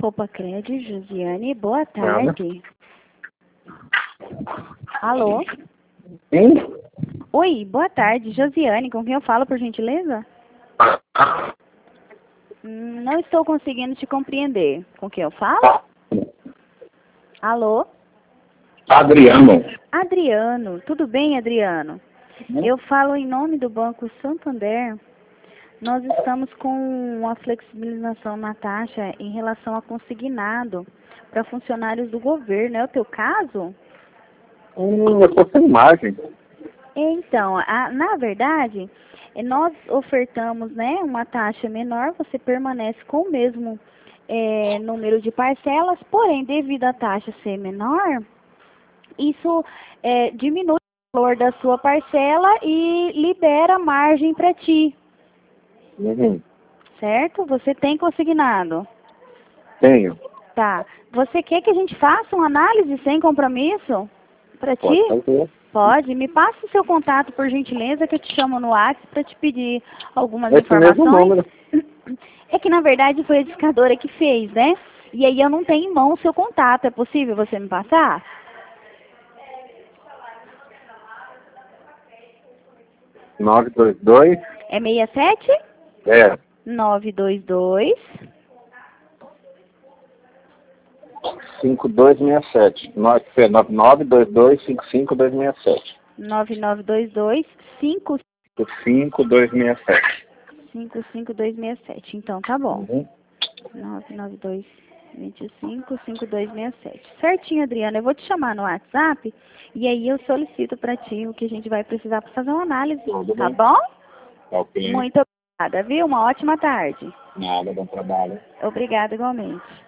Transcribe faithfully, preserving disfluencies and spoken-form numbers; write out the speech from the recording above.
Popacred, Josiane, boa tarde. Alô? Sim? Oi, boa tarde, Josiane, com quem eu falo, por gentileza? Hum, Não estou conseguindo te compreender. Com quem eu falo? Alô? Adriano. Adriano, tudo bem, Adriano? Eu falo em nome do Banco Santander. Nós estamos com uma flexibilização na taxa em relação a consignado para funcionários do governo. É o teu caso? Hum, eu tô sem imagem. Então, a, na verdade, eh, nós ofertamos, né, uma taxa menor, você permanece com o mesmo eh, número de parcelas, porém, devido à taxa ser menor, isso eh, diminui o valor da sua parcela e libera margem para ti, Uhum. certo? Você tem consignado. Tenho. Tá. Você quer que a gente faça uma análise sem compromisso para ti? Pode fazer. Pode. Me passa o seu contato, por gentileza, que eu te chamo no WhatsApp para te pedir algumas Esse mesmo informações. número. É que, na verdade, foi a discadora que fez, né? E aí eu não tenho em mão o seu contato. É possível você me passar? nove dois dois. É seis sete É. nove dois dois cinco dois seis sete. nove nove dois dois cinco cinco dois seis sete. nove nove dois dois cinco cinco dois seis sete. cinco cinco dois seis sete. Então, tá bom. Uhum. nove nove dois dois cinco cinco dois seis sete. Certinho, Adriana. Eu vou te chamar no WhatsApp e aí eu solicito para ti o que a gente vai precisar para fazer uma análise. Tudo Tá bem. bom? Ok. Muito obrigada, viu? Uma ótima tarde. Nada, bom trabalho. Obrigada igualmente.